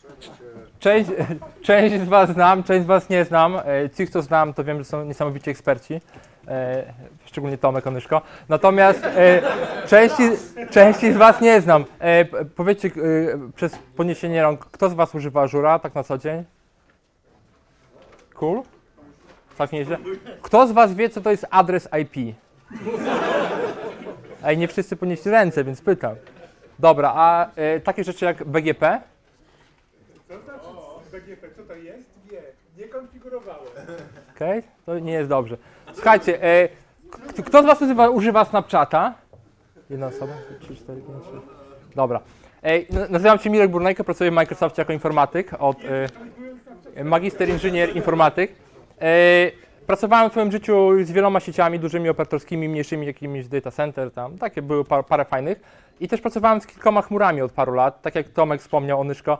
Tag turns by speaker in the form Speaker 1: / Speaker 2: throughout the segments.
Speaker 1: Część z was znam, część z was nie znam. Ci, co znam, to wiem, że są niesamowici eksperci. Szczególnie Tomek Onyszko. Natomiast części z was nie znam. Powiedzcie przez podniesienie rąk, kto z was używa Azure'a tak na co dzień? Cool? Tak nieźle. Kto z was wie, co to jest adres IP? Ej, nie wszyscy podnieśli ręce, więc pytam. Dobra, a takie rzeczy jak BGP?
Speaker 2: Co znaczy BGP? Co to jest? Nie konfigurowałem.
Speaker 1: Okej, to nie jest dobrze. Słuchajcie, kto z was używa Snapchata? Jedna osoba? 3, 4, 5, 6. Dobra. Nazywam się Mirek Burnejko, pracuję w Microsoftie jako informatyk, magister inżynier informatyk. Pracowałem w swoim życiu z wieloma sieciami, dużymi operatorskimi, mniejszymi, jakimiś data center, tam takie były parę fajnych. I też pracowałem z kilkoma chmurami od paru lat, tak jak Tomek wspomniał, Onyszko,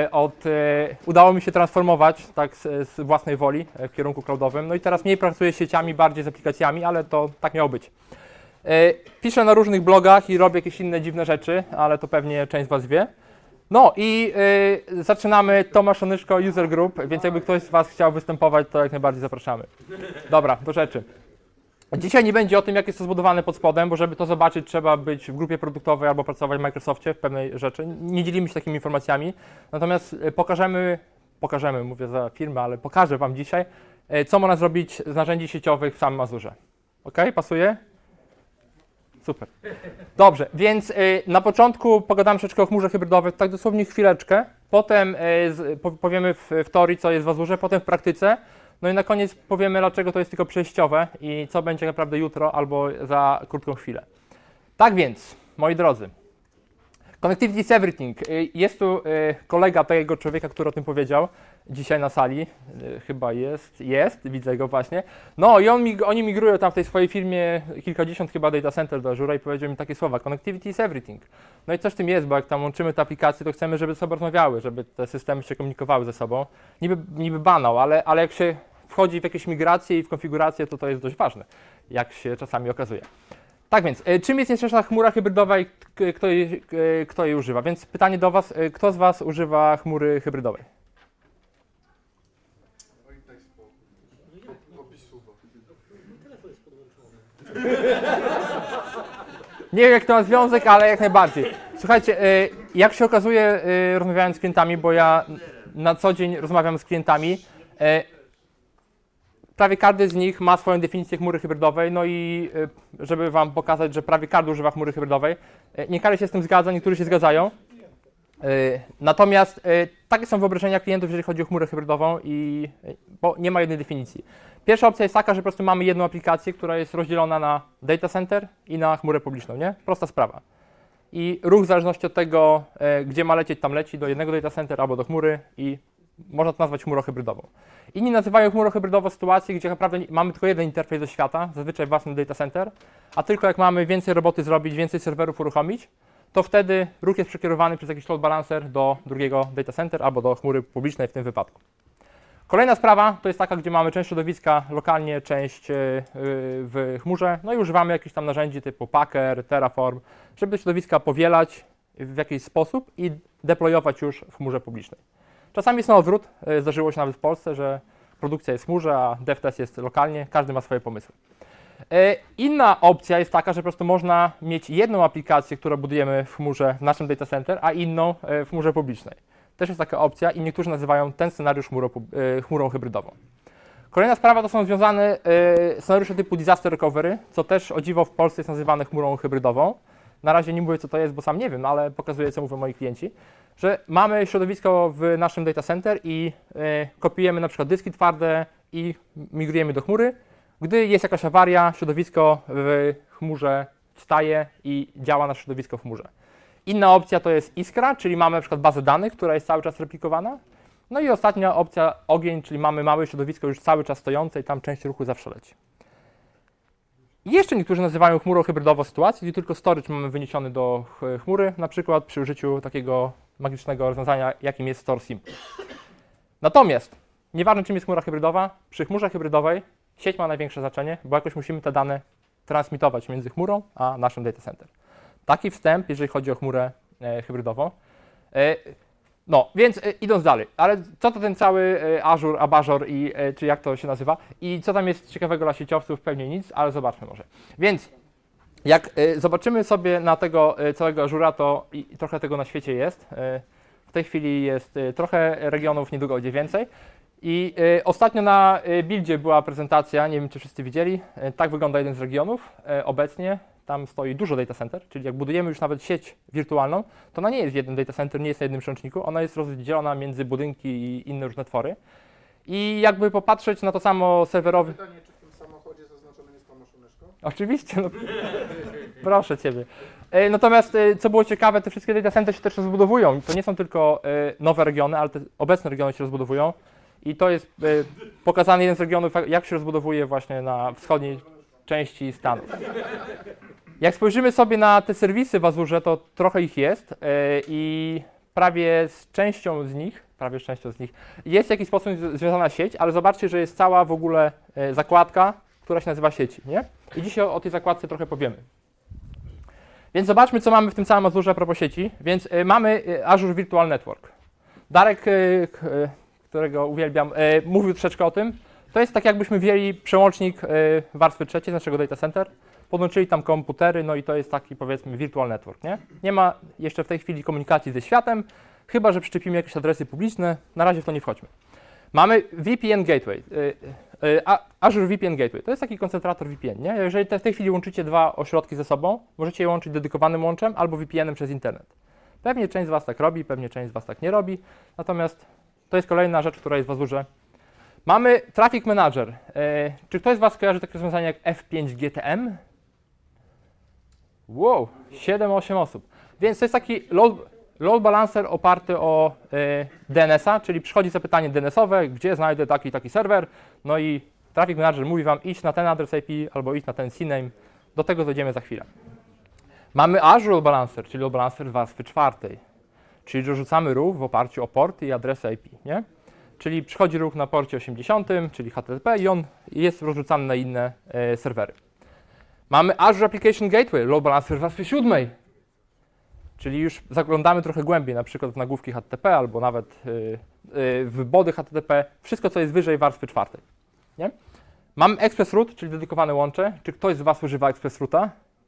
Speaker 1: udało mi się transformować tak z własnej woli w kierunku cloudowym. No i teraz mniej pracuję z sieciami, bardziej z aplikacjami, ale to tak miało być. Piszę na różnych blogach i robię jakieś inne dziwne rzeczy, ale to pewnie część z was wie. No i zaczynamy Tomasz Onyszko User Group, więc jakby ktoś z was chciał występować, to jak najbardziej zapraszamy. Dobra, do rzeczy. Dzisiaj nie będzie o tym, jak jest to zbudowane pod spodem, bo żeby to zobaczyć, trzeba być w grupie produktowej albo pracować w Microsoftie w pewnej rzeczy. Nie dzielimy się takimi informacjami, natomiast pokażemy, mówię za firmę, ale pokażę wam dzisiaj, co można zrobić z narzędzi sieciowych w samym Azurze. Ok, pasuje? Super. Dobrze, więc na początku pogadamy troszeczkę o chmurze hybrydowej, tak dosłownie chwileczkę, potem powiemy w teorii, co jest w Azurze, potem w praktyce, no i na koniec powiemy, dlaczego to jest tylko przejściowe i co będzie naprawdę jutro albo za krótką chwilę. Tak więc, moi drodzy, Connectivity is everything. Jest tu kolega tego człowieka, który o tym powiedział dzisiaj na sali. Chyba jest, widzę go właśnie. No i oni migrują tam w tej swojej firmie kilkadziesiąt chyba data center do Azure i powiedział mi takie słowa: Connectivity is everything. No i coś w tym jest, bo jak tam łączymy te aplikacje, to chcemy, żeby ze sobą rozmawiały, żeby te systemy się komunikowały ze sobą. Niby banał, ale jak się wchodzi w jakieś migracje i w konfigurację, to jest dość ważne, jak się czasami okazuje. Tak więc, czym jest nieszczęsna chmura hybrydowa i kto jej używa? Więc pytanie do was, kto z was używa chmury hybrydowej?
Speaker 2: Oj, daj spokój. Opisuwa.
Speaker 1: Nie wiem, jak to ma związek, ale jak najbardziej. Słuchajcie, jak się okazuje, rozmawiając z klientami, bo ja na co dzień rozmawiam z klientami, prawie każdy z nich ma swoją definicję chmury hybrydowej, no i żeby wam pokazać, że prawie każdy używa chmury hybrydowej, nie każdy się z tym zgadza, niektórzy się zgadzają. Natomiast takie są wyobrażenia klientów, jeżeli chodzi o chmurę hybrydową, bo nie ma jednej definicji. Pierwsza opcja jest taka, że po prostu mamy jedną aplikację, która jest rozdzielona na data center i na chmurę publiczną, nie? Prosta sprawa. I ruch w zależności od tego, gdzie ma lecieć, tam leci do jednego data center albo do chmury i można to nazwać chmurą hybrydową. Inni nazywają chmurą hybrydową sytuację, gdzie naprawdę mamy tylko jeden interfejs do świata, zazwyczaj własny data center, a tylko jak mamy więcej roboty zrobić, więcej serwerów uruchomić, to wtedy ruch jest przekierowany przez jakiś load balancer do drugiego data center albo do chmury publicznej w tym wypadku. Kolejna sprawa to jest taka, gdzie mamy część środowiska lokalnie, część w chmurze, no i używamy jakichś tam narzędzi typu Packer, Terraform, żeby te środowiska powielać w jakiś sposób i deployować już w chmurze publicznej. Czasami jest na odwrót, zdarzyło się nawet w Polsce, że produkcja jest w chmurze, a DevTest jest lokalnie, każdy ma swoje pomysły. Inna opcja jest taka, że po prostu można mieć jedną aplikację, którą budujemy w chmurze w naszym data center, a inną w chmurze publicznej. Też jest taka opcja i niektórzy nazywają ten scenariusz chmurą hybrydową. Kolejna sprawa to są związane scenariusze typu disaster recovery, co też o dziwo w Polsce jest nazywane chmurą hybrydową. Na razie nie mówię, co to jest, bo sam nie wiem, ale pokazuję, co mówią moi klienci, że mamy środowisko w naszym data center i kopiujemy na przykład dyski twarde i migrujemy do chmury. Gdy jest jakaś awaria, środowisko w chmurze wstaje i działa nasze środowisko w chmurze. Inna opcja to jest Iskra, czyli mamy na przykład bazę danych, która jest cały czas replikowana. No i ostatnia opcja Ogień, czyli mamy małe środowisko już cały czas stojące i tam część ruchu zawsze leci. I jeszcze niektórzy nazywają chmurą hybrydową sytuację, gdzie tylko storage mamy wyniesiony do chmury, na przykład przy użyciu takiego magicznego rozwiązania, jakim jest Store Simple. Natomiast, nieważne czym jest chmura hybrydowa, przy chmurze hybrydowej sieć ma największe znaczenie, bo jakoś musimy te dane transmitować między chmurą a naszym data center. Taki wstęp, jeżeli chodzi o chmurę hybrydową. No, więc idąc dalej, ale co to ten cały Azure, Abazure i czy jak to się nazywa i co tam jest ciekawego dla sieciowców? Pewnie nic, ale zobaczmy może. Więc jak zobaczymy sobie na tego całego Azure'a, to i trochę tego na świecie jest. W tej chwili jest trochę regionów, niedługo będzie więcej. I ostatnio na buildzie była prezentacja, nie wiem czy wszyscy widzieli, tak wygląda jeden z regionów obecnie. Tam stoi dużo data center, czyli jak budujemy już nawet sieć wirtualną, to ona nie jest w jednym data center, nie jest na jednym przełączniku, ona jest rozdzielona między budynki i inne różne twory. I jakby popatrzeć na to samo serwerowe...
Speaker 2: Pytanie, czy w tym samochodzie zaznaczonym jest pan maszyneczko?
Speaker 1: Oczywiście, no, proszę Ciebie. Natomiast co było ciekawe, te wszystkie data center się też rozbudowują. I to nie są tylko nowe regiony, ale te obecne regiony się rozbudowują. I to jest pokazany jeden z regionów, jak się rozbudowuje właśnie na wschodniej części Stanów. Jak spojrzymy sobie na te serwisy w Azurze, to trochę ich jest i prawie z częścią z nich jest w jakiś sposób związana sieć, ale zobaczcie, że jest cała w ogóle zakładka, która się nazywa sieci, nie? I dzisiaj o tej zakładce trochę powiemy. Więc zobaczmy, co mamy w tym całym Azurze a propos sieci. Więc mamy Azure Virtual Network. Darek, którego uwielbiam, mówił troszeczkę o tym. To jest tak, jakbyśmy wzięli przełącznik warstwy trzeciej z naszego data center, podłączyli tam komputery, no i to jest taki, powiedzmy, virtual network, nie? Nie ma jeszcze w tej chwili komunikacji ze światem, chyba że przyczepimy jakieś adresy publiczne, na razie w to nie wchodźmy. Mamy VPN Gateway, Azure VPN Gateway, to jest taki koncentrator VPN, nie? Jeżeli w tej chwili łączycie dwa ośrodki ze sobą, możecie je łączyć dedykowanym łączem albo VPN-em przez internet. Pewnie część z Was tak robi, pewnie część z Was tak nie robi, natomiast to jest kolejna rzecz, która jest w Azurze. Mamy Traffic Manager. Czy ktoś z Was kojarzy takie rozwiązanie jak F5 GTM? Wow, 7-8 osób. Więc to jest taki load balancer oparty o DNS-a, czyli przychodzi zapytanie DNS-owe, gdzie znajdę taki serwer, no i Traffic Manager mówi Wam idź na ten adres IP albo idź na ten CNAME. Do tego dojdziemy za chwilę. Mamy Azure Load Balancer, czyli load balancer warstwy czwartej, czyli dorzucamy ruch w oparciu o porty i adresy IP, nie? Czyli przychodzi ruch na porcie 80, czyli HTTP i on jest rozrzucany na inne serwery. Mamy Azure Application Gateway, load balancer warstwy siódmej, czyli już zaglądamy trochę głębiej, na przykład w nagłówki HTTP albo nawet w body HTTP, wszystko co jest wyżej warstwy czwartej. Nie? Mamy Express Route, czyli dedykowane łącze. Czy ktoś z Was używa Express Route'a?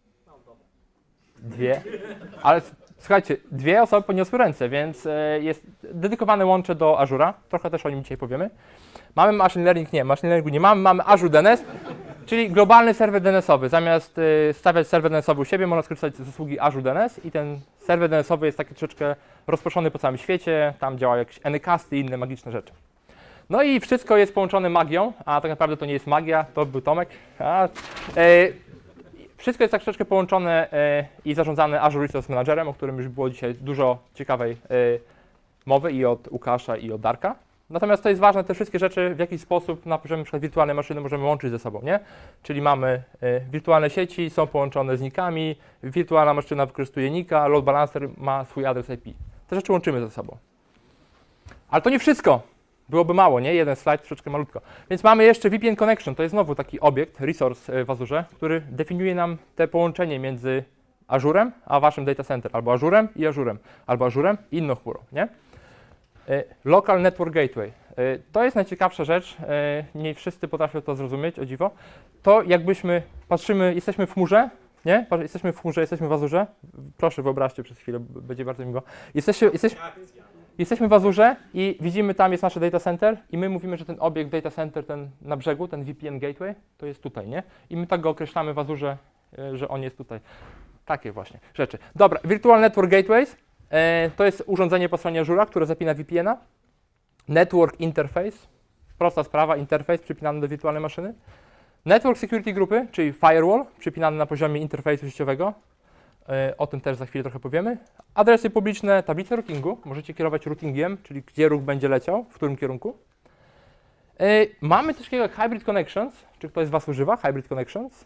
Speaker 1: Dwie. Ale słuchajcie, dwie osoby podniosły ręce, więc jest dedykowane łącze do Azure'a. Trochę też o nim dzisiaj powiemy. Mamy Machine Learning, nie, Machine Learningu nie mamy. Mamy Azure DNS, czyli globalny serwer DNS-owy. Zamiast stawiać serwer DNS-owy u siebie, można skorzystać z usługi Azure DNS i ten serwer DNS-owy jest taki troszeczkę rozproszony po całym świecie. Tam działają jakieś Anycasty i inne magiczne rzeczy. No i wszystko jest połączone magią, a tak naprawdę to nie jest magia, to był Tomek. Wszystko jest tak troszeczkę połączone i zarządzane Azure Resource Managerem, o którym już było dzisiaj dużo ciekawej mowy i od Łukasza i od Darka. Natomiast to jest ważne, te wszystkie rzeczy w jakiś sposób na poziomie np. wirtualnej maszyny możemy łączyć ze sobą, nie? Czyli mamy wirtualne sieci, są połączone z nikami, wirtualna maszyna wykorzystuje nika, load balancer ma swój adres IP. Te rzeczy łączymy ze sobą. Ale to nie wszystko. Byłoby mało, nie? Jeden slajd, troszeczkę malutko. Więc mamy jeszcze VPN Connection, to jest znowu taki obiekt, resource w Azurze, który definiuje nam te połączenie między Azurem a Waszym data center, albo Azurem i Azurem, albo Azurem i inną chmurą, nie? Local Network Gateway. To jest najciekawsza rzecz, nie wszyscy potrafią to zrozumieć, o dziwo. To jakbyśmy patrzymy, jesteśmy w chmurze, nie? Jesteśmy w chmurze, jesteśmy w Azurze. Proszę wyobraźcie przez chwilę, będzie bardzo miło. Jesteśmy w Azurze i widzimy, tam jest nasze data center i my mówimy, że ten obiekt data center, ten na brzegu, ten VPN gateway, to jest tutaj, nie? I my tak go określamy w Azurze, że on jest tutaj. Takie właśnie rzeczy. Dobra, Virtual Network Gateways to jest urządzenie po stronie Azure'a, które zapina VPN-a. Network Interface, prosta sprawa, interfejs przypinany do wirtualnej maszyny. Network Security Grupy, czyli Firewall, przypinany na poziomie interfejsu sieciowego. O tym też za chwilę trochę powiemy. Adresy publiczne, tablice routingu. Możecie kierować routingiem, czyli gdzie ruch będzie leciał, w którym kierunku. Mamy coś takiego jak Hybrid Connections. Czy ktoś z Was używa Hybrid Connections?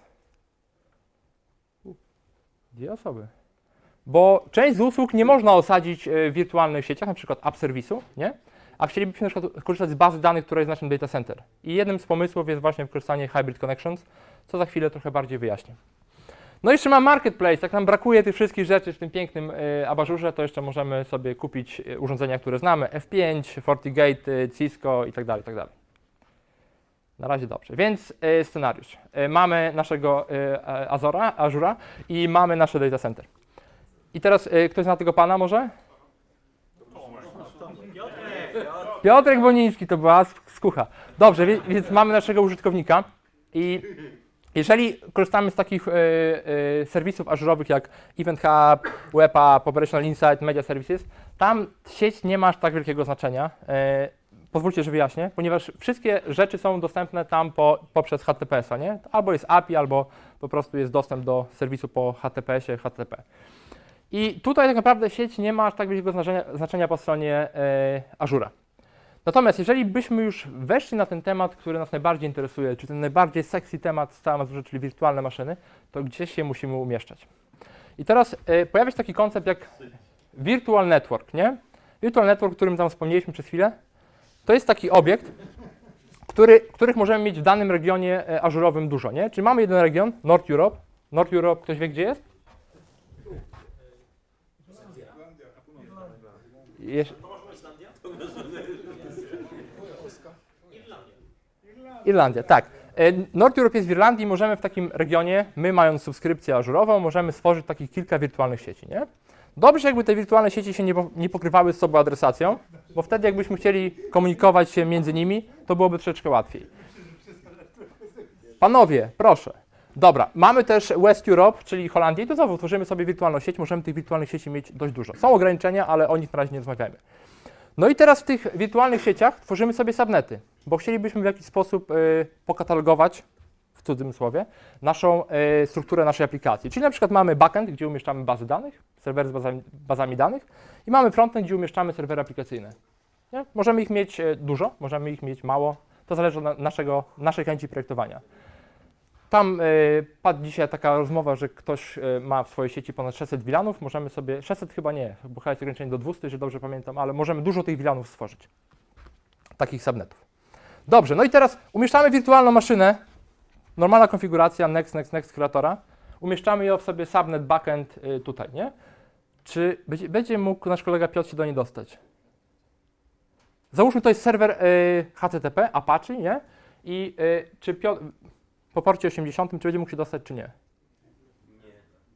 Speaker 1: Dwie osoby. Bo część z usług nie można osadzić w wirtualnych sieciach, na przykład app serwisu, nie? A chcielibyśmy na przykład korzystać z bazy danych, która jest w naszym data center. I jednym z pomysłów jest właśnie wykorzystanie Hybrid Connections, co za chwilę trochę bardziej wyjaśnię. No i jeszcze mam Marketplace, jak nam brakuje tych wszystkich rzeczy w tym pięknym abażurze, to jeszcze możemy sobie kupić urządzenia, które znamy, F5, FortiGate, Cisco i tak dalej, i tak dalej. Na razie dobrze, więc scenariusz. Mamy naszego Azura i mamy nasze data center. I teraz ktoś zna tego pana może? Piotrek Boniński, to była skucha. Dobrze, więc mamy naszego użytkownika i jeżeli korzystamy z takich serwisów ażurowych jak Event Hub, Web App, Operational Insight, Media Services, tam sieć nie ma aż tak wielkiego znaczenia. Pozwólcie, że wyjaśnię, ponieważ wszystkie rzeczy są dostępne tam poprzez HTTPS-a, nie? Albo jest API, albo po prostu jest dostęp do serwisu po HTTPS-ie, HTTP. I tutaj tak naprawdę sieć nie ma aż tak wielkiego znaczenia po stronie Azura. Natomiast jeżeli byśmy już weszli na ten temat, który nas najbardziej interesuje, czy ten najbardziej sexy temat z całym Azure, czyli wirtualne maszyny, to gdzieś się musimy umieszczać. I teraz pojawia się taki koncept jak Virtual Network, nie? Virtual Network, o którym tam wspomnieliśmy przez chwilę, to jest taki obiekt, których możemy mieć w danym regionie ażurowym dużo, nie? Czyli mamy jeden region, North Europe. North Europe, ktoś wie, gdzie jest? Irlandia, tak. North Europe jest w Irlandii i możemy w takim regionie, my mając subskrypcję ażurową, możemy stworzyć takich kilka wirtualnych sieci, nie? Dobrze, jakby te wirtualne sieci się nie pokrywały z sobą adresacją, bo wtedy jakbyśmy chcieli komunikować się między nimi, to byłoby troszeczkę łatwiej. Panowie, proszę. Dobra, mamy też West Europe, czyli Holandię i to znowu tworzymy sobie wirtualną sieć, możemy tych wirtualnych sieci mieć dość dużo. Są ograniczenia, ale o nich na razie nie rozmawiamy. No i teraz w tych wirtualnych sieciach tworzymy sobie subnety, bo chcielibyśmy w jakiś sposób pokatalogować, w cudzysłowie, naszą strukturę naszej aplikacji. Czyli na przykład mamy backend, gdzie umieszczamy bazy danych, serwery z bazami danych i mamy frontend, gdzie umieszczamy serwery aplikacyjne. Nie? Możemy ich mieć dużo, możemy ich mieć mało, to zależy od naszej chęci projektowania. Tam padła dzisiaj taka rozmowa, że ktoś ma w swojej sieci ponad 600 VLANów, możemy sobie, 600 chyba nie, bo chyba jest ograniczenie do 200, jeżeli dobrze pamiętam, ale możemy dużo tych VLANów stworzyć, takich subnetów. Dobrze, no i teraz umieszczamy wirtualną maszynę, normalna konfiguracja, next kreatora, umieszczamy ją w sobie subnet backend tutaj, nie? Czy będzie mógł nasz kolega Piotr się do niej dostać? Załóżmy, to jest serwer HTTP, Apache, nie? I czy Piotr, po porcie 80, czy będzie mógł się dostać, czy nie?
Speaker 3: Nie.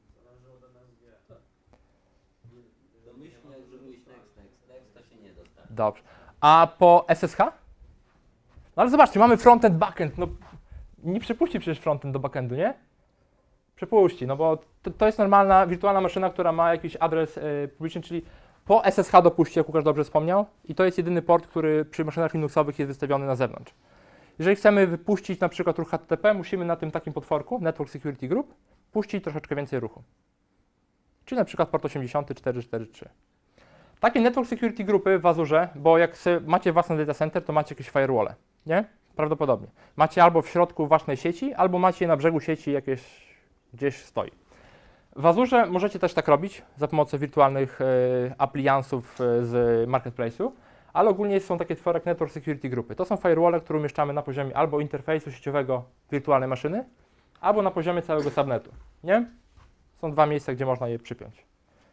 Speaker 3: Domyślnie, że mówisz next, to się nie dostanie.
Speaker 1: Dobrze. A po SSH? No ale zobaczcie, mamy frontend, backend, no nie przepuści przecież frontend do backendu, nie? Przepuści, no bo to jest normalna wirtualna maszyna, która ma jakiś adres publiczny, czyli po SSH dopuści, jak Łukasz dobrze wspomniał, i to jest jedyny port, który przy maszynach Linuxowych jest wystawiony na zewnątrz. Jeżeli chcemy wypuścić na przykład ruch HTTP, musimy na tym takim potworku, Network Security Group, puścić troszeczkę więcej ruchu. Czyli na przykład port 8443. Takie Network Security Grupy w Azurze, bo jak macie własny data center, to macie jakieś firewall, nie? Prawdopodobnie. Macie albo w środku własnej sieci, albo macie na brzegu sieci jakieś gdzieś stoi. W Azurze możecie też tak robić za pomocą wirtualnych appliance'ów z Marketplace'u, ale ogólnie są takie twory jak Network Security Grupy. To są firewall, które umieszczamy na poziomie albo interfejsu sieciowego wirtualnej maszyny, albo na poziomie całego subnetu, nie? Są dwa miejsca, gdzie można je przypiąć.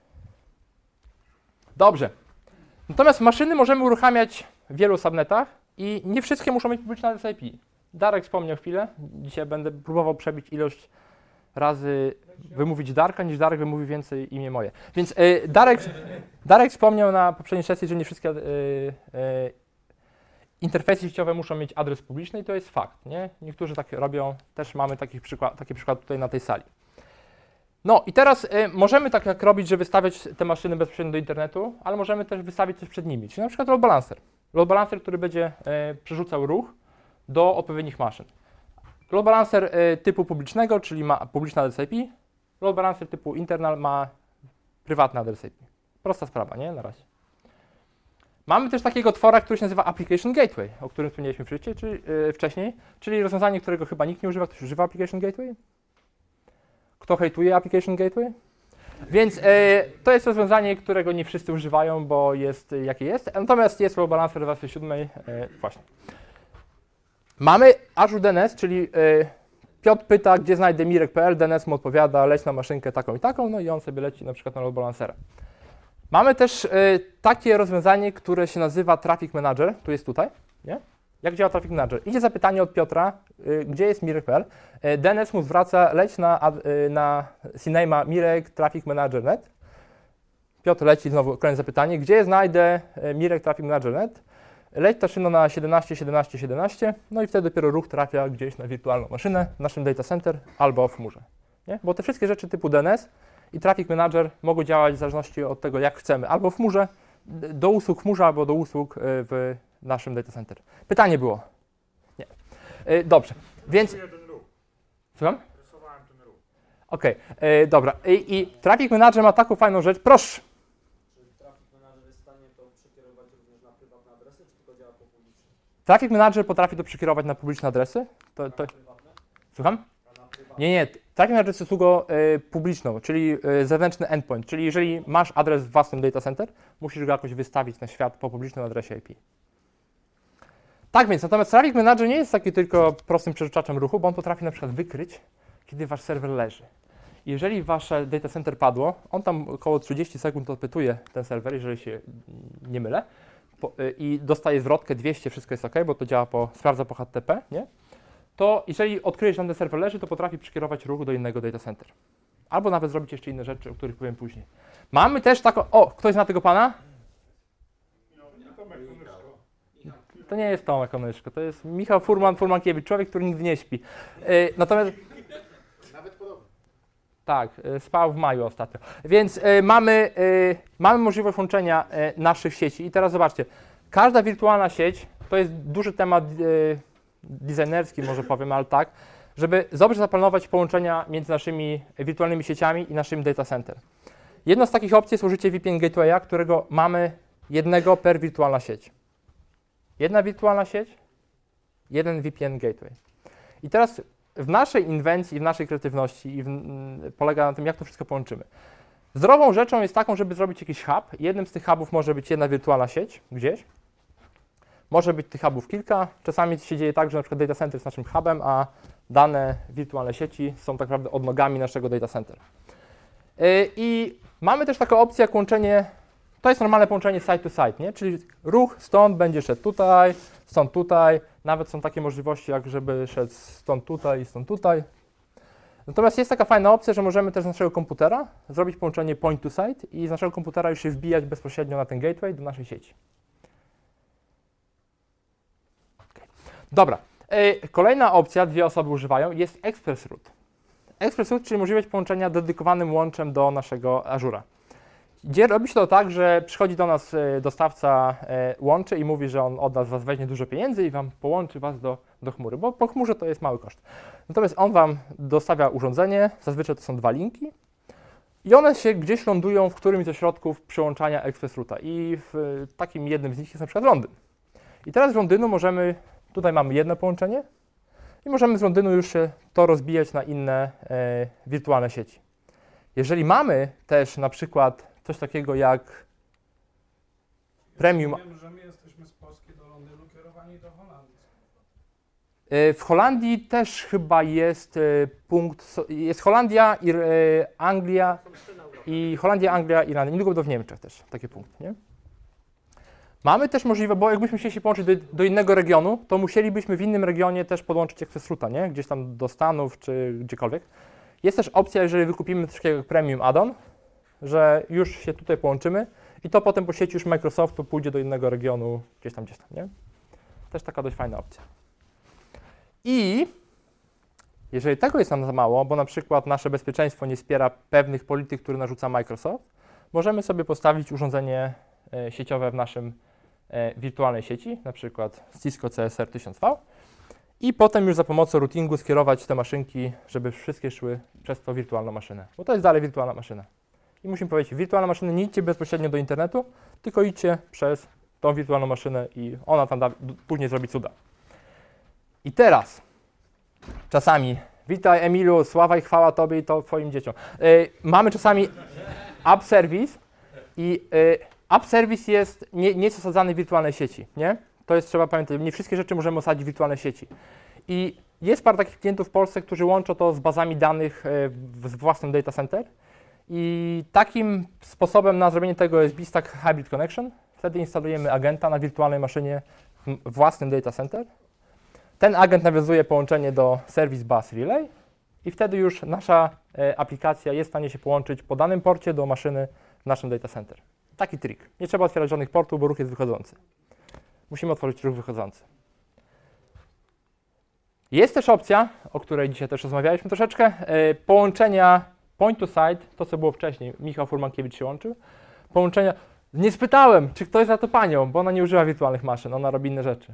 Speaker 1: Dobrze. Natomiast maszyny możemy uruchamiać w wielu subnetach i nie wszystkie muszą mieć publiczny adres IP. Darek wspomniał chwilę. Dzisiaj będę próbował przebić ilość razy wymówić Darka, niż Darek wymówi więcej imię moje. Więc Darek wspomniał na poprzedniej sesji, że nie wszystkie interfejsy sieciowe muszą mieć adres publiczny i to jest fakt, nie? Niektórzy tak robią, też mamy taki przykład tutaj na tej sali. No i teraz możemy tak jak robić, że wystawiać te maszyny bezpośrednio do internetu, ale możemy też wystawić coś przed nimi, czyli na przykład load balancer. Load balancer, który będzie przerzucał ruch do odpowiednich maszyn. Load balancer typu publicznego, czyli ma publiczny adres IP. Load balancer typu internal ma prywatny adres IP. Prosta sprawa, nie? Na razie. Mamy też takiego twora, który się nazywa Application Gateway, o którym wspomnieliśmy wcześniej, czyli rozwiązanie, którego chyba nikt nie używa. Ktoś używa Application Gateway? Kto hejtuje Application Gateway? Więc to jest rozwiązanie, którego nie wszyscy używają, bo jest jakie jest. Natomiast jest load balancer w wersji 7. Właśnie. Mamy Azure DNS, czyli Piotr pyta, gdzie znajdę Mirek.pl, DNS mu odpowiada, leć na maszynkę taką i taką, no i on sobie leci na przykład na load balancera. Mamy też takie rozwiązanie, które się nazywa Traffic Manager, tu jest tutaj, nie? Jak działa Traffic Manager? Idzie zapytanie od Piotra, gdzie jest Mirek.pl, DNS mu zwraca, leć na CNAME Mirek Traffic Manager.net. Piotr leci znowu, kolejne zapytanie, gdzie znajdę Mirek Traffic Manager.net, leć ta szyna na 17, 17, 17, no i wtedy dopiero ruch trafia gdzieś na wirtualną maszynę w naszym data center albo w chmurze. Nie? Bo te wszystkie rzeczy typu DNS i Traffic Manager mogą działać w zależności od tego, jak chcemy, albo w chmurze, do usług w chmurze, albo do usług w naszym data center. Pytanie było? Nie. Dobrze, więc...
Speaker 2: Rysuję ten ruch.
Speaker 1: Słucham?
Speaker 2: Rysowałem ten ruch.
Speaker 1: Okej, dobra. I Traffic Manager ma taką fajną rzecz, proszę.
Speaker 4: Czy Traffic Manager jest w stanie to przekierować również na prywatne adresy, czy tylko działa po publicznych?
Speaker 1: Traffic Manager potrafi to przekierować na publiczne adresy.
Speaker 4: Na prywatne?
Speaker 1: Słucham?
Speaker 4: A na prywatne?
Speaker 1: Nie. Traffic Manager jest usługą publiczną, czyli zewnętrzny endpoint. Czyli jeżeli masz adres w własnym data center, musisz go jakoś wystawić na świat po publicznym adresie IP. Tak więc, natomiast Traffic Manager nie jest taki tylko prostym przerzeczaczem ruchu, bo on potrafi na przykład wykryć, kiedy wasz serwer leży. Jeżeli wasze data center padło, on tam około 30 sekund odpytuje ten serwer, jeżeli się nie mylę, i dostaje zwrotkę 200, wszystko jest OK, bo to działa sprawdza po HTTP, nie? To jeżeli odkryjesz, że ten serwer leży, to potrafi przekierować ruch do innego data center. Albo nawet zrobić jeszcze inne rzeczy, o których powiem później. Mamy też taką... O, ktoś zna tego pana? To nie jest Tomek Onyszko, to jest Michał Furmankiewicz, człowiek, który nigdy nie śpi. Natomiast...
Speaker 2: Nawet podobnie.
Speaker 1: Tak, spał w maju ostatnio. Więc mamy możliwość łączenia naszych sieci. I teraz zobaczcie, każda wirtualna sieć, to jest duży temat designerski, może powiem, ale tak, żeby dobrze zaplanować połączenia między naszymi wirtualnymi sieciami i naszym data center. Jedną z takich opcji jest użycie VPN Gatewaya, którego mamy jednego per wirtualna sieć. Jedna wirtualna sieć, jeden VPN Gateway. I teraz w naszej inwencji, w naszej kreatywności polega na tym, jak to wszystko połączymy. Zdrową rzeczą jest taką, żeby zrobić jakiś hub. Jednym z tych hubów może być jedna wirtualna sieć gdzieś. Może być tych hubów kilka. Czasami się dzieje tak, że na przykład data center jest naszym hubem, a dane wirtualne sieci są tak naprawdę odnogami naszego data center. I mamy też taką opcję jak łączenie, to jest normalne połączenie site to site, nie? Czyli ruch stąd będzie szedł tutaj, stąd tutaj. Nawet są takie możliwości, jak żeby szedł stąd tutaj i stąd tutaj. Natomiast jest taka fajna opcja, że możemy też z naszego komputera zrobić połączenie point to site i z naszego komputera już się wbijać bezpośrednio na ten gateway do naszej sieci. Okay. Dobra. Kolejna opcja, dwie osoby używają, jest Express Route. Express Route, czyli możliwość połączenia dedykowanym łączem do naszego Azure'a. Gdzie robi się to tak, że przychodzi do nas dostawca łączy i mówi, że on od nas was weźmie dużo pieniędzy i wam połączy was do chmury, bo po chmurze to jest mały koszt. Natomiast on wam dostawia urządzenie, zazwyczaj to są dwa linki i one się gdzieś lądują w którymś ze środków przyłączania Express Route'a i w takim jednym z nich jest na przykład Londyn. I teraz z Londynu tutaj mamy jedno połączenie i możemy z Londynu już się to rozbijać na inne wirtualne sieci. Jeżeli mamy też na przykład coś takiego jak premium.
Speaker 4: Wiem, że my jesteśmy z Polski do Londynu kierowani do Holandii.
Speaker 1: W Holandii też chyba jest punkt, jest Holandia, Anglia i Holandia, Anglia, Irlandia. Niedługo będą w Niemczech też takie punkty, nie? Mamy też możliwość, bo jakbyśmy chcieli się połączyć do innego regionu, to musielibyśmy w innym regionie też podłączyć Express Route'a, nie? Gdzieś tam do Stanów czy gdziekolwiek. Jest też opcja, jeżeli wykupimy coś takiego jak Premium Add-on, że już się tutaj połączymy i to potem po sieci już Microsoftu pójdzie do innego regionu, gdzieś tam, nie? Też taka dość fajna opcja. I jeżeli tego jest nam za mało, bo na przykład nasze bezpieczeństwo nie wspiera pewnych polityk, które narzuca Microsoft, możemy sobie postawić urządzenie sieciowe w naszym wirtualnej sieci, na przykład Cisco CSR 1000V i potem już za pomocą routingu skierować te maszynki, żeby wszystkie szły przez tą wirtualną maszynę, bo to jest dalej wirtualna maszyna. I musimy powiedzieć, wirtualna maszyna nie idźcie bezpośrednio do internetu, tylko idźcie przez tą wirtualną maszynę i ona tam później zrobi cuda. I teraz, czasami, witaj Emilu, sława i chwała Tobie i to Twoim dzieciom. Mamy czasami app service i app service nie jest osadzany w wirtualnej sieci, nie? To jest, trzeba pamiętać, nie wszystkie rzeczy możemy osadzić w wirtualnej sieci. I Jest parę takich klientów w Polsce, którzy łączą to z bazami danych w własnym data center i takim sposobem na zrobienie tego jest BizStack Hybrid Connection. Wtedy instalujemy agenta na wirtualnej maszynie w własnym data center. Ten agent nawiązuje połączenie do Service Bus Relay i wtedy już nasza aplikacja jest w stanie się połączyć po danym porcie do maszyny w naszym data center. Taki trik. Nie trzeba otwierać żadnych portów, bo ruch jest wychodzący. Musimy otworzyć ruch wychodzący. Jest też opcja, o której dzisiaj też rozmawialiśmy troszeczkę, połączenia point to site, to co było wcześniej, Michał Furmankiewicz się łączył, połączenia, nie spytałem, czy ktoś za to panią, bo ona nie używa wirtualnych maszyn, ona robi inne rzeczy.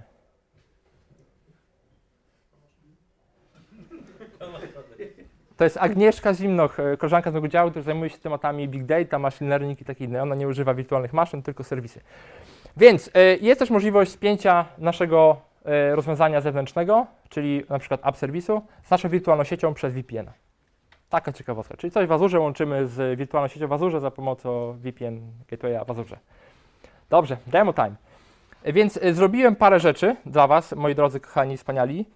Speaker 1: To jest Agnieszka Zimnoch, koleżanka z mojego działu, która zajmuje się tematami big data, machine learning i takie inne. Ona nie używa wirtualnych maszyn, tylko serwisy. Więc jest też możliwość spięcia naszego rozwiązania zewnętrznego, czyli na przykład app serwisu, z naszą wirtualną siecią przez VPN-a. Taka ciekawostka. Czyli coś w Azurze łączymy z wirtualną siecią w Azurze za pomocą VPN Gatewaya w Azurze. Dobrze, demo time. Więc zrobiłem parę rzeczy dla Was, moi drodzy, kochani, wspaniali.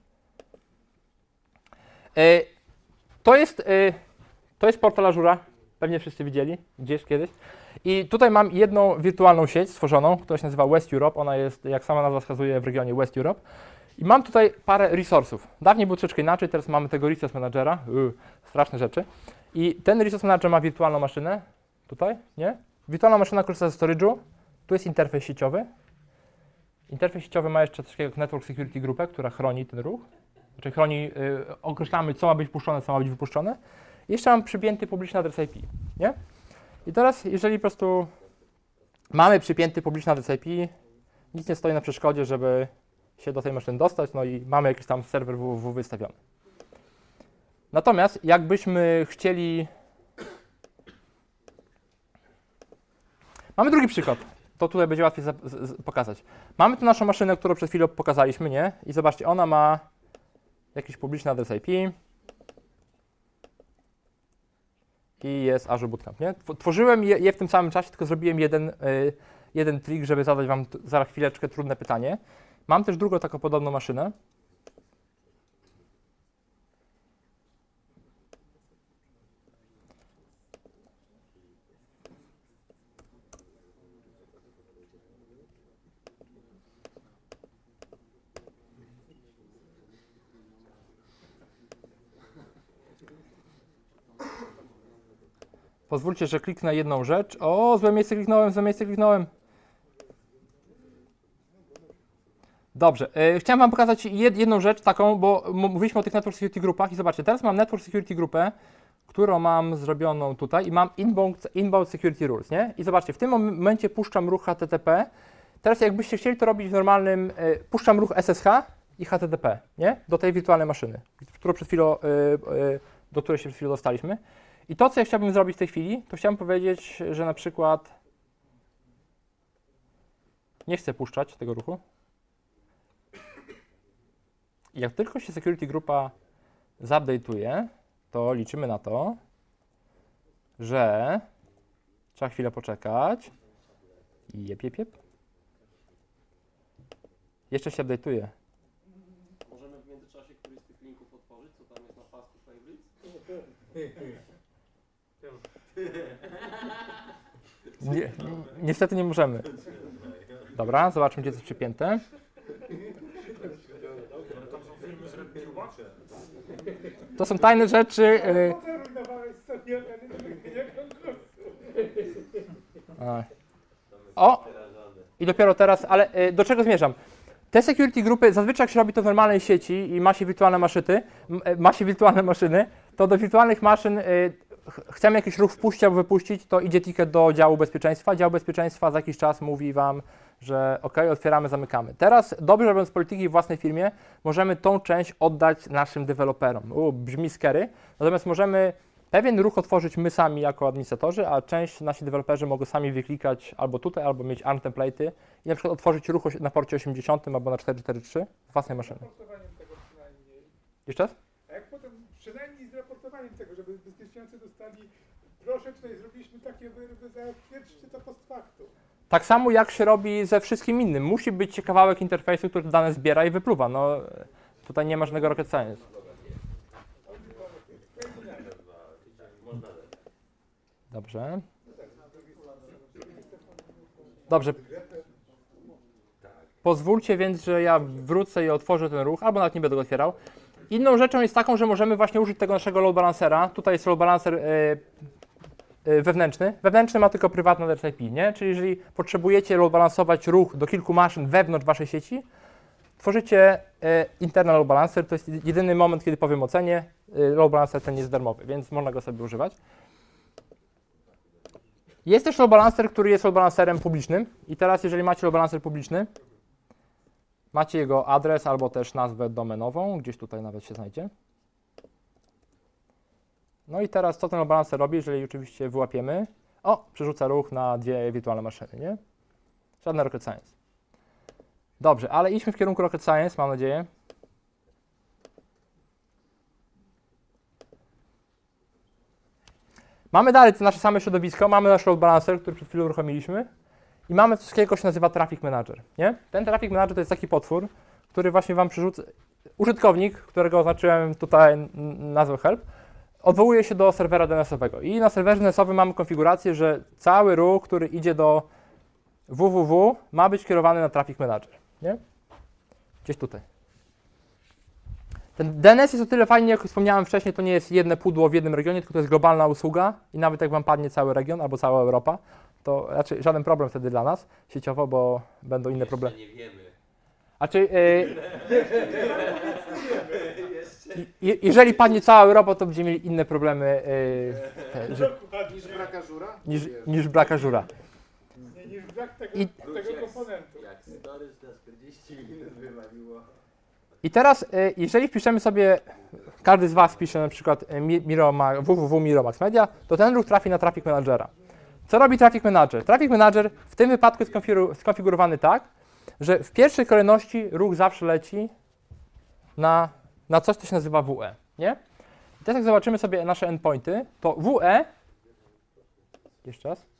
Speaker 1: To jest portal Azura, pewnie wszyscy widzieli gdzieś kiedyś. I tutaj mam jedną wirtualną sieć stworzoną, która się nazywa West Europe. Ona jest, jak sama nazwa wskazuje, w regionie West Europe. I mam tutaj parę resursów. Dawniej było troszeczkę inaczej, teraz mamy tego Resource Managera. Straszne rzeczy. I ten Resource Manager ma wirtualną maszynę. Tutaj, nie? Wirtualna maszyna korzysta ze storage'u. Tu jest interfejs sieciowy. Interfejs sieciowy ma jeszcze coś takiego jak Network Security Grupę, która chroni ten ruch. Znaczy chroni, określamy, co ma być puszczone, co ma być wypuszczone. I jeszcze mam przypięty publiczny adres IP, nie? I teraz, jeżeli po prostu mamy przypięty publiczny adres IP, nic nie stoi na przeszkodzie, żeby się do tej maszyny dostać, no i mamy jakiś tam serwer www wystawiony. Natomiast jakbyśmy chcieli... Mamy drugi przykład. To tutaj będzie łatwiej pokazać. Mamy tu naszą maszynę, którą przed chwilą pokazaliśmy, nie? I zobaczcie, ona ma jakiś publiczny adres IP i jest Azure Bootcamp, nie? Tworzyłem je w tym samym czasie, tylko zrobiłem jeden trik, żeby zadać Wam za chwileczkę trudne pytanie. Mam też drugą taką podobną maszynę. Pozwólcie, że kliknę jedną rzecz. O, złe miejsce kliknąłem. Dobrze, chciałem Wam pokazać jedną rzecz taką, bo mówiliśmy o tych Network Security grupach i zobaczcie, teraz mam Network Security grupę, którą mam zrobioną tutaj i mam inbound security rules, nie? I zobaczcie, w tym momencie puszczam ruch HTTP. Teraz jakbyście chcieli to robić w normalnym, puszczam ruch SSH i HTTP, nie? Do tej wirtualnej maszyny, do której się przed chwilą dostaliśmy. I to, co ja chciałbym zrobić w tej chwili, to chciałbym powiedzieć, że na przykład nie chcę puszczać tego ruchu. I jak tylko się security grupa zupdate'uje, to liczymy na to, że trzeba chwilę poczekać. Jep. Jeszcze się update'uje.
Speaker 4: Możemy w międzyczasie któryś z tych linków otworzyć, co tam jest na Fast Favorites?
Speaker 1: Niestety nie możemy. Dobra, zobaczmy, gdzie to jest przypięte. To są tajne rzeczy. O! I dopiero teraz, ale do czego zmierzam? Te security grupy, zazwyczaj jak się robi to w normalnej sieci i ma się wirtualne maszyny, to do wirtualnych maszyn chcemy jakiś ruch wpuścić albo wypuścić, to idzie ticket do działu bezpieczeństwa. Dział bezpieczeństwa za jakiś czas mówi Wam, że OK, otwieramy, zamykamy. Teraz, dobrze robiąc polityki w własnej firmie, możemy tą część oddać naszym deweloperom. Brzmi scary, natomiast możemy pewien ruch otworzyć my sami jako administratorzy, a część nasi deweloperzy mogą sami wyklikać albo tutaj, albo mieć ARM template'y i na przykład otworzyć ruch na porcie 80 albo na 443 z własnej maszyny. Jeszcze raz?
Speaker 2: A jak potem, przynajmniej z raportowaniem tego, żeby bezpieczniacy dostali, proszę, tutaj zrobiliśmy takie wyrwy, zatwierdźcie to post factum.
Speaker 1: Tak samo jak się robi ze wszystkim innym. Musi być kawałek interfejsu, który te dane zbiera i wypluwa. No, Tutaj nie ma żadnego rocket science. Dobrze. Dobrze. Pozwólcie więc, że ja wrócę i otworzę ten ruch, albo nawet nie będę go otwierał. Inną rzeczą jest taką, że możemy właśnie użyć tego naszego load balancera. Tutaj jest load balancer wewnętrzny. Wewnętrzny ma tylko prywatny adres IP, nie? Czyli jeżeli potrzebujecie load balansować ruch do kilku maszyn wewnątrz waszej sieci, tworzycie internal load balancer. To jest jedyny moment, kiedy powiem o cenie. Load balancer ten jest darmowy, więc można go sobie używać. Jest też load balancer, który jest load balancerem publicznym. I teraz, jeżeli macie load balancer publiczny, macie jego adres albo też nazwę domenową, gdzieś tutaj nawet się znajdzie. No i teraz co ten load balancer robi, jeżeli oczywiście wyłapiemy? O, przerzuca ruch na dwie wirtualne maszyny, nie? Żadne rocket science. Dobrze, ale idźmy w kierunku rocket science, mam nadzieję. Mamy dalej to nasze same środowisko, mamy nasz load balancer, który przed chwilą uruchomiliśmy i mamy coś takiego, co się nazywa traffic manager, nie? Ten traffic manager to jest taki potwór, który właśnie wam przerzuca, użytkownik, którego oznaczyłem tutaj nazwę help, odwołuje się do serwera DNS-owego i na serwerze DNS-owym mamy konfigurację, że cały ruch, który idzie do www ma być kierowany na traffic manager, nie? Gdzieś tutaj. Ten DNS jest o tyle fajnie, jak wspomniałem wcześniej, to nie jest jedno pudło w jednym regionie, tylko to jest globalna usługa i nawet jak wam padnie cały region albo cała Europa, to raczej żaden problem wtedy dla nas sieciowo, bo będą inne problemy.
Speaker 3: Nie wiemy.
Speaker 1: Jeżeli padnie cała Europa, to będziemy mieli inne problemy
Speaker 5: Niż braka żura?
Speaker 1: niż braka żura.
Speaker 2: Nie, niż brak tego komponentu.
Speaker 3: Jak storage na 40 minut wywaliło.
Speaker 1: I teraz, jeżeli wpiszemy sobie, każdy z was wpisze na przykład www Miromax Media, to ten ruch trafi na Traffic Managera. Co robi Traffic Manager? Traffic Manager w tym wypadku jest skonfigurowany tak, że w pierwszej kolejności ruch zawsze leci na coś, co się nazywa WE, nie? I teraz jak zobaczymy sobie nasze endpointy, to WE, jeszcze raz,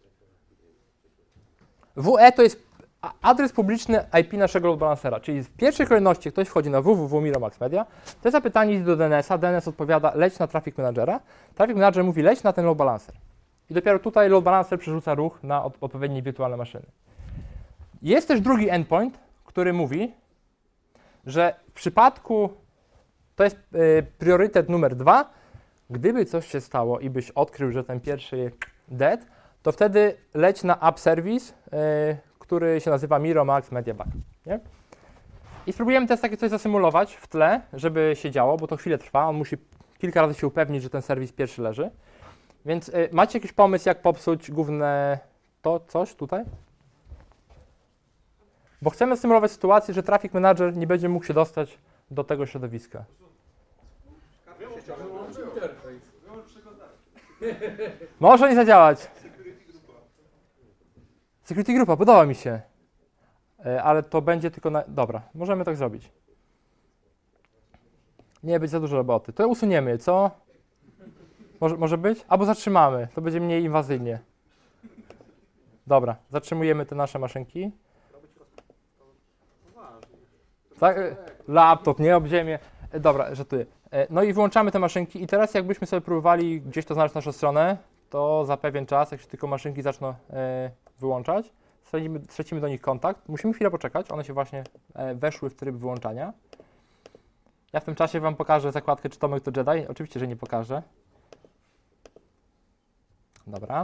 Speaker 1: WE to jest adres publiczny IP naszego load balancera, czyli w pierwszej kolejności ktoś wchodzi na www Miromax Media, to zapytanie idzie do DNS-a, DNS odpowiada leć na Traffic Managera, Traffic Manager mówi leć na ten load balancer. I dopiero tutaj load balancer przerzuca ruch na odpowiednie wirtualne maszyny. Jest też drugi endpoint, który mówi, że w przypadku, to jest priorytet numer 2, gdyby coś się stało i byś odkrył, że ten pierwszy dead, to wtedy leć na app service, który się nazywa Miromax Media Backup, nie? I spróbujemy teraz takie coś zasymulować w tle, żeby się działo, bo to chwilę trwa, on musi kilka razy się upewnić, że ten serwis pierwszy leży. Więc macie jakiś pomysł, jak popsuć główne to coś tutaj? Bo chcemy symulować sytuację, że Traffic Manager nie będzie mógł się dostać do tego środowiska. Może nie zadziałać. Security grupa, podoba mi się. Ale to będzie tylko na... Dobra, możemy tak zrobić. Nie być za dużo roboty. To usuniemy, co? Może być? Albo zatrzymamy, to będzie mniej inwazyjnie. Dobra, zatrzymujemy te nasze maszynki. Tak, laptop, nie об ziemię. Dobra, żartuję. No i wyłączamy te maszynki i teraz jakbyśmy sobie próbowali gdzieś to znaleźć naszą stronę, to za pewien czas, jak się tylko maszynki zaczną wyłączać, stracimy do nich kontakt. Musimy chwilę poczekać, one się właśnie weszły w tryb wyłączania. Ja w tym czasie wam pokażę zakładkę, czy Tomek to Jedi. Oczywiście, że nie pokażę. Dobra.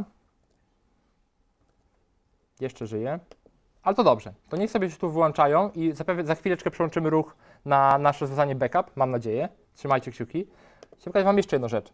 Speaker 1: Jeszcze żyje. Ale to dobrze. To niech sobie się tu wyłączają i za chwileczkę przełączymy ruch na nasze rozwiązanie backup, mam nadzieję. Trzymajcie kciuki. Chcę pokazać wam jeszcze jedną rzecz.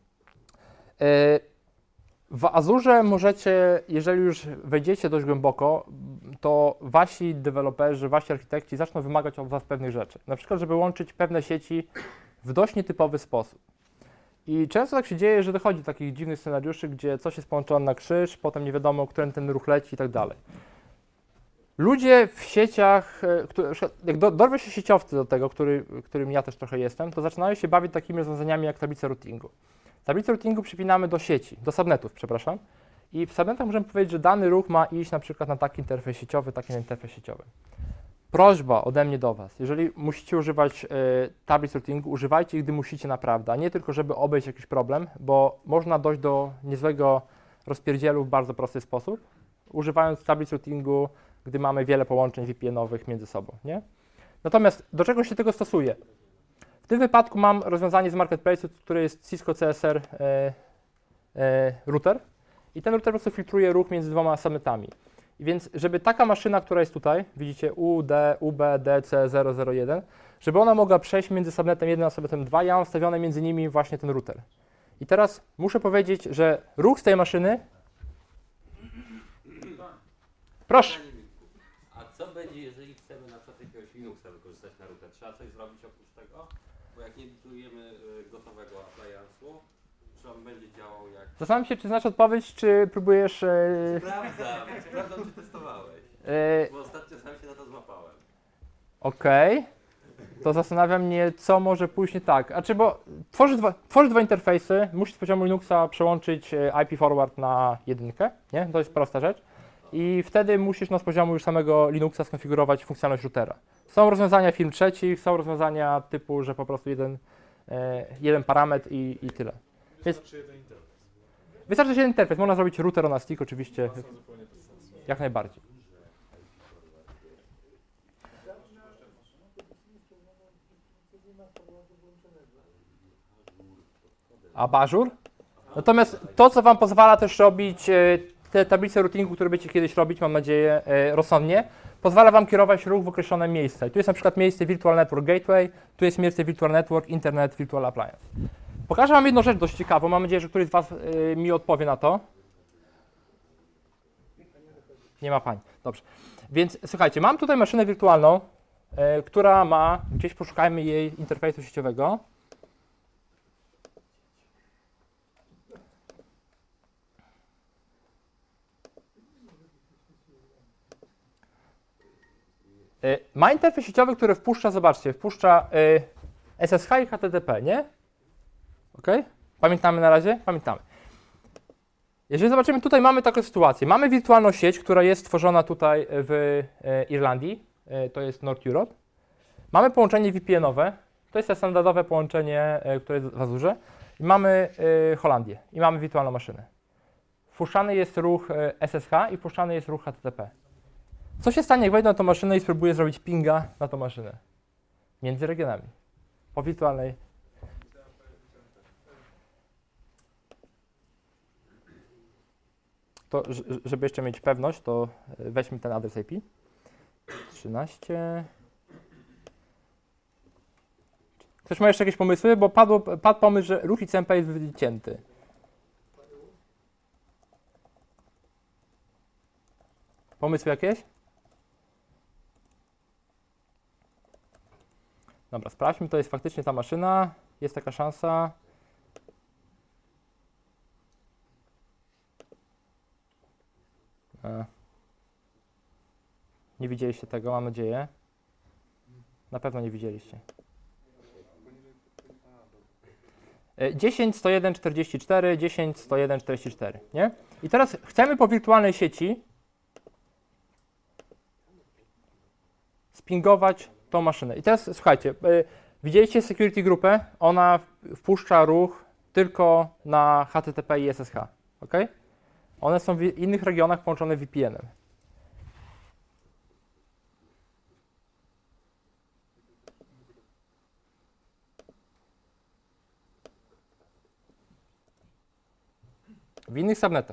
Speaker 1: W Azurze możecie, jeżeli już wejdziecie dość głęboko, to wasi deweloperzy, wasi architekci zaczną wymagać od was pewnych rzeczy. Na przykład, żeby łączyć pewne sieci w dość nietypowy sposób. I często tak się dzieje, że dochodzi do takich dziwnych scenariuszy, gdzie coś jest połączone na krzyż, potem nie wiadomo, którym ten ruch leci i tak dalej. Ludzie w sieciach, jak dorwą się sieciowcy do tego, którym ja też trochę jestem, to zaczynają się bawić takimi rozwiązaniami jak tablice routingu. Tablicę routingu przypinamy do sieci, do subnetów, przepraszam. I w subnetach możemy powiedzieć, że dany ruch ma iść na przykład na taki interfejs sieciowy, taki interfejs sieciowy. prośba ode mnie do Was, jeżeli musicie używać tablic routingu, używajcie ich, gdy musicie naprawdę, a nie tylko, żeby obejść jakiś problem, bo można dojść do niezłego rozpierdzielu w bardzo prosty sposób, używając tablic routingu, gdy mamy wiele połączeń VPN-owych między sobą, nie? Natomiast do czego się tego stosuje? W tym wypadku mam rozwiązanie z marketplace'u, które jest Cisco CSR router i ten router po prostu filtruje ruch między dwoma subnetami. I więc, żeby taka maszyna, która jest tutaj, widzicie UBDC001, żeby ona mogła przejść między subnetem 1 a subnetem 2, ja mam wstawiony między nimi właśnie ten router. I teraz muszę powiedzieć, że ruch z tej maszyny... Proszę.
Speaker 3: A co będzie, jeżeli chcemy na przykład jakiegoś Linuxa wykorzystać na router? Trzeba coś zrobić oprócz tego? Bo jak nie budujemy gotowego appliance'u, czy on będzie działał jak...
Speaker 1: Zastanawiam się, czy znasz odpowiedź, czy próbujesz...
Speaker 3: Sprawdzam, czy testowałeś. Bo ostatnio sam się na to złapałem.
Speaker 1: Okej. To zastanawia mnie, co może pójść nie tak. Bo tworzysz dwa interfejsy, musisz z poziomu Linuxa przełączyć IP forward na jedynkę, nie? To jest prosta rzecz. I wtedy musisz z poziomu już samego Linuxa skonfigurować funkcjonalność routera. Są rozwiązania firm trzecich, są rozwiązania typu, że po prostu jeden parametr i tyle.
Speaker 6: Wystarczy jeden interfejs.
Speaker 1: Wystarczy jeden interfejs, można zrobić router on a stick oczywiście,
Speaker 6: Są zupełnie bez sensu.
Speaker 1: jak najbardziej. A Bażur? Natomiast to, co Wam pozwala też robić, te tablice routingu, które będziecie kiedyś robić, mam nadzieję, rozsądnie, pozwala Wam kierować ruch w określone miejsca. I tu jest na przykład miejsce Virtual Network Gateway, tu jest miejsce Virtual Network, Internet, Virtual Appliance. Pokażę Wam jedną rzecz dość ciekawą, mam nadzieję, że któryś z Was mi odpowie na to. Nie ma Pani, dobrze. Więc słuchajcie, mam tutaj maszynę wirtualną, która ma, gdzieś poszukajmy jej interfejsu sieciowego. Ma interfejs sieciowy, który wpuszcza, zobaczcie, SSH i HTTP, nie? Ok? Pamiętamy na razie? Pamiętamy. Jeżeli zobaczymy, tutaj mamy taką sytuację. Mamy wirtualną sieć, która jest tworzona tutaj w Irlandii, to jest North Europe. Mamy połączenie VPN-owe, to jest standardowe połączenie, które jest w Azurze. I mamy Holandię i mamy wirtualną maszynę. Wpuszczany jest ruch SSH i wpuszczany jest ruch HTTP. Co się stanie, jak wejdę na tą maszynę i spróbuję zrobić pinga na tą maszynę? Między regionami. Po wirtualnej. To, żeby jeszcze mieć pewność, to weźmy ten adres IP. 13. Ktoś ma jeszcze jakieś pomysły? Bo padł pomysł, że ruch ICMP jest wycięty. Pomysły jakieś? Dobra, sprawdźmy, to jest faktycznie ta maszyna. Jest taka szansa. Nie widzieliście tego, mam nadzieję. Na pewno nie widzieliście. 10, 101, 44, 10, 101, 44, nie? I teraz chcemy po wirtualnej sieci spingować tą maszynę. I teraz słuchajcie, widzieliście security grupę? Ona wpuszcza ruch tylko na HTTP i SSH, ok? One są w innych regionach połączone VPN-em. W innych subnetach.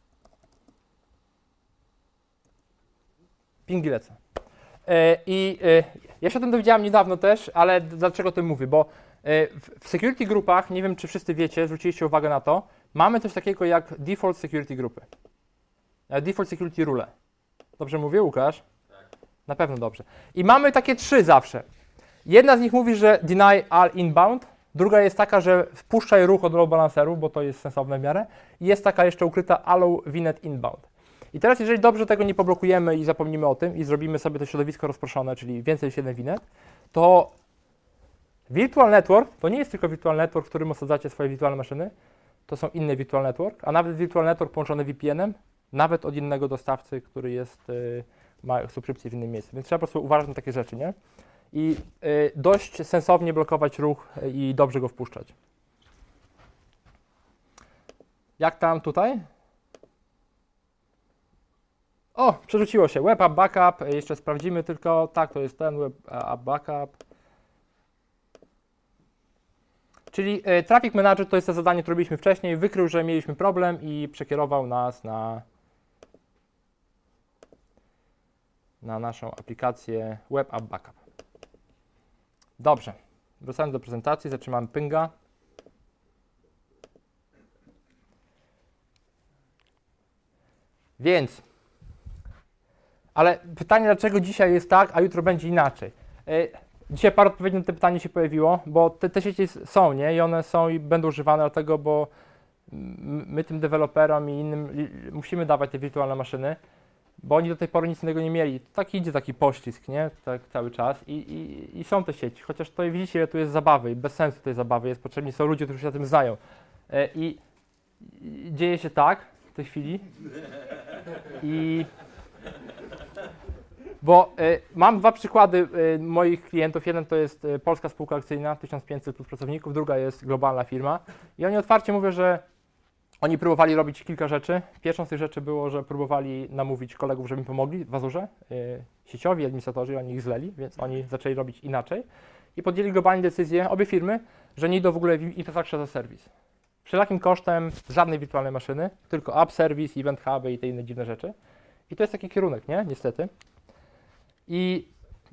Speaker 1: Pingi lecą. Ja się o tym dowiedziałem niedawno też, ale dlaczego o tym mówię? Bo w security grupach, nie wiem czy wszyscy wiecie, zwróciliście uwagę na to, mamy coś takiego jak default security grupy. Default security rule. Dobrze mówię, Łukasz?
Speaker 3: Tak.
Speaker 1: Na pewno dobrze. I mamy takie 3 zawsze. Jedna z nich mówi, że deny all inbound, druga jest taka, że wpuszczaj ruch od load balancerów, bo to jest sensowne w miarę. I jest taka jeszcze ukryta allow VNet inbound. I teraz jeżeli dobrze tego nie poblokujemy i zapomnimy o tym i zrobimy sobie to środowisko rozproszone, czyli więcej niż jeden VNet, to Virtual Network to nie jest tylko Virtual Network, w którym osadzacie swoje wirtualne maszyny, to są inne Virtual Network, a nawet Virtual Network połączony VPN-em, nawet od innego dostawcy, który jest ma subskrypcję w innym miejscu, więc trzeba po prostu uważać na takie rzeczy, nie? I dość sensownie blokować ruch i dobrze go wpuszczać. Jak tam tutaj? O, przerzuciło się. Web App Backup. Jeszcze sprawdzimy tylko. Tak, to jest ten Web App Backup. Czyli Traffic Manager to jest to zadanie, które robiliśmy wcześniej. Wykrył, że mieliśmy problem i przekierował nas na naszą aplikację Web App Backup. Dobrze. Wracając do prezentacji, zaczynamy pinga. Więc, ale pytanie, dlaczego dzisiaj jest tak, a jutro będzie inaczej? Dzisiaj parę odpowiedzi na to pytanie się pojawiło, bo te sieci są, nie? I one są i będą używane dlatego, bo my tym deweloperom i innym musimy dawać te wirtualne maszyny, bo oni do tej pory nic innego nie mieli. Tak idzie taki poślizg, nie? Tak cały czas i są te sieci, chociaż to widzicie, ile tu jest zabawy i bez sensu tej zabawy jest, potrzebni są ludzie, którzy się na tym znają. I dzieje się tak w tej chwili, bo mam dwa przykłady moich klientów. Jeden to jest polska spółka akcyjna, 1500 plus pracowników, druga jest globalna firma i oni otwarcie mówią, że oni próbowali robić kilka rzeczy. Pierwszą z tych rzeczy było, że próbowali namówić kolegów, żeby im pomogli w Azurze, sieciowi, administratorzy, oni ich zleli, więc oni zaczęli robić inaczej i podjęli globalnie decyzję, obie firmy, że nie idą w ogóle w Infrastructure as a Service. Wszelakim kosztem żadnej wirtualnej maszyny, tylko App Service, Event Huby i te inne dziwne rzeczy. I to jest taki kierunek, nie? Niestety. I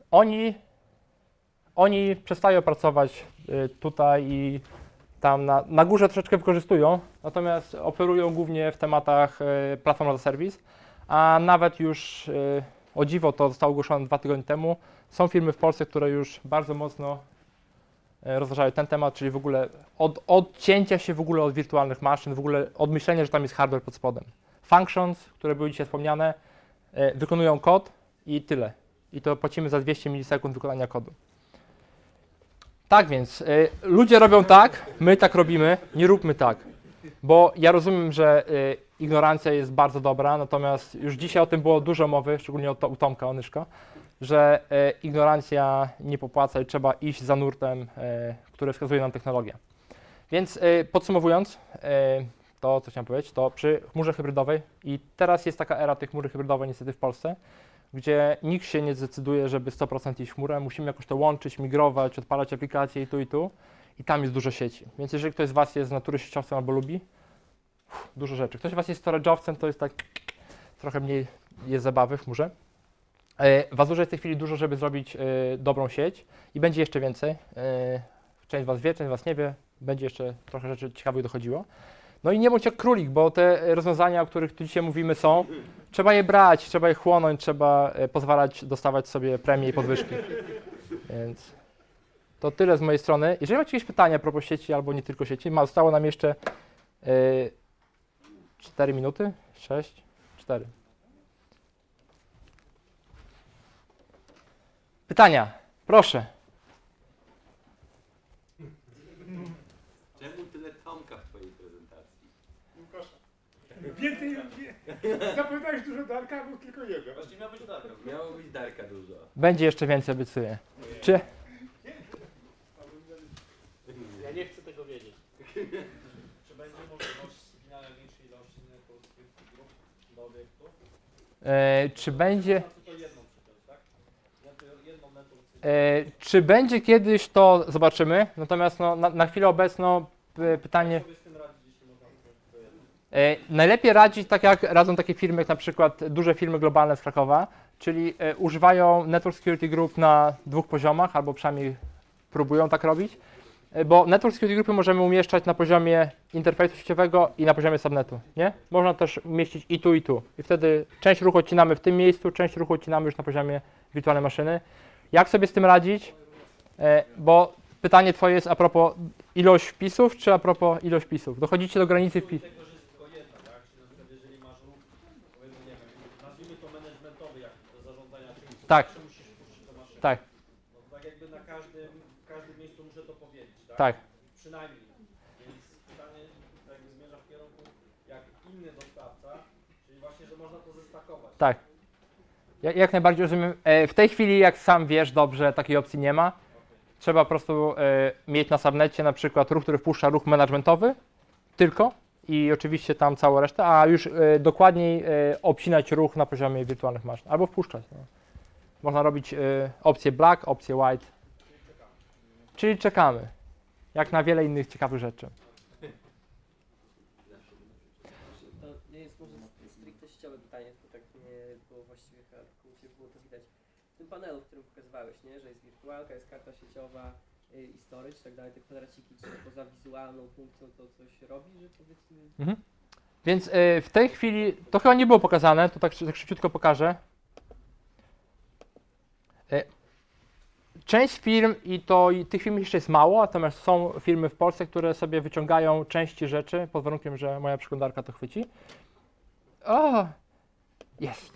Speaker 1: oni przestają pracować tutaj i tam na górze troszeczkę wykorzystują, natomiast operują głównie w tematach Platform as a Service, a nawet już, o dziwo, to zostało ogłoszone 2 tygodnie temu, są firmy w Polsce, które już bardzo mocno rozważają ten temat, czyli w ogóle odcięcia się w ogóle od wirtualnych maszyn, w ogóle od myślenia, że tam jest hardware pod spodem. Functions, które były dzisiaj wspomniane, wykonują kod i tyle. I to płacimy za 200 milisekund wykonania kodu. Tak więc, ludzie robią tak, my tak robimy, nie róbmy tak. Bo ja rozumiem, że ignorancja jest bardzo dobra, natomiast już dzisiaj o tym było dużo mowy, szczególnie u Tomka Onyszka, że ignorancja nie popłaca i trzeba iść za nurtem, który wskazuje nam technologia. Więc podsumowując, to co chciałem powiedzieć, to przy chmurze hybrydowej i teraz jest taka era tej chmury hybrydowej niestety w Polsce, gdzie nikt się nie zdecyduje, żeby 100% iść w chmurę, musimy jakoś to łączyć, migrować, odpalać aplikacje i tam jest dużo sieci. Więc jeżeli ktoś z Was jest z natury sieciowcem albo lubi, dużo rzeczy. Ktoś z Was jest storage'owcem, to jest tak trochę mniej jest zabawy w chmurze. W Azurze jest w tej chwili dużo, żeby zrobić dobrą sieć i będzie jeszcze więcej. Część z Was wie, część z Was nie wie, będzie jeszcze trochę rzeczy ciekawych dochodziło. No i nie bądź jak królik, bo te rozwiązania, o których tu dzisiaj mówimy są, trzeba je brać, trzeba je chłonąć, trzeba pozwalać dostawać sobie premie i podwyżki. Więc to tyle z mojej strony. Jeżeli macie jakieś pytania a propos sieci albo nie tylko sieci, zostało nam jeszcze 4 minuty, 6, 4. Pytania, proszę.
Speaker 3: Czemu tyle Tomka w twojej prezentacji?
Speaker 2: Łukasza. Więcej, zapowiadałeś dużo Darka, a był tylko jeden.
Speaker 6: Właśnie miał być Darka.
Speaker 3: Miało być Darka dużo.
Speaker 1: Będzie jeszcze więcej, obiecuję. Czy?
Speaker 5: Ja nie chcę tego wiedzieć.
Speaker 4: Czy będzie możliwość spinania większej ilości networkowskich grup do obiektu?
Speaker 1: Czy będzie...
Speaker 4: Tylko jedną przypiąć, tak? Jedną network.
Speaker 1: Czy będzie kiedyś, to zobaczymy. Natomiast no, na chwilę obecną pytanie...
Speaker 4: Jak sobie z tym radzić, jeśli można tylko jedną?
Speaker 1: Najlepiej radzić tak jak radzą takie firmy jak na przykład duże firmy globalne z Krakowa, czyli używają Network Security Group na 2 poziomach, albo przynajmniej próbują tak robić, bo Network Security Groupy możemy umieszczać na poziomie interfejsu sieciowego i na poziomie subnetu, nie? Można też umieścić i tu, i tu. I wtedy część ruchu odcinamy w tym miejscu, część ruchu odcinamy już na poziomie wirtualnej maszyny. Jak sobie z tym radzić? Bo pytanie Twoje jest a propos ilość wpisów, czy a propos ilość wpisów? Dochodzicie do granicy wpisów.
Speaker 4: Tego, że jest tylko jedna, tak? Czyli na przykład jeżeli masz ruch, powiedzmy, nie wiem, nazwijmy to managementowy, jak do zarządzania czymś, to
Speaker 1: Tak.
Speaker 4: zawsze musisz puścić do maszyny.
Speaker 1: Tak,
Speaker 4: No, tak jakby w każdym miejscu muszę to powiedzieć, tak?
Speaker 1: tak.
Speaker 4: Przynajmniej. Więc pytanie jakby zmierza w kierunku, jak inny dostawca, czyli właśnie, że można to zestakować.
Speaker 1: Tak. Jak najbardziej rozumiem. W tej chwili, jak sam wiesz dobrze, takiej opcji nie ma. Trzeba po prostu mieć na subnecie na przykład ruch, który wpuszcza ruch managementowy tylko i oczywiście tam całą resztę, a już dokładniej obcinać ruch na poziomie wirtualnych maszyn albo wpuszczać. No. Można robić opcję black, opcję white. Czyli czekamy. Jak na wiele innych ciekawych rzeczy.
Speaker 7: To nie jest może stricte sieciowe pytanie, to tak nie było właściwie chyba, tylko było to widać w tym panelu, w którym pokazywałeś, nie? Że jest wirtualka, jest karta sieciowa i storage i tak dalej, te kwadraciki, czy poza wizualną funkcją to coś robi, że powiedzmy...
Speaker 1: Więc w tej chwili, to chyba nie było pokazane, to tak szybciutko pokażę. Część firm, i tych firm jeszcze jest mało, natomiast są firmy w Polsce, które sobie wyciągają części rzeczy, pod warunkiem, że moja przeglądarka to chwyci. O, jest.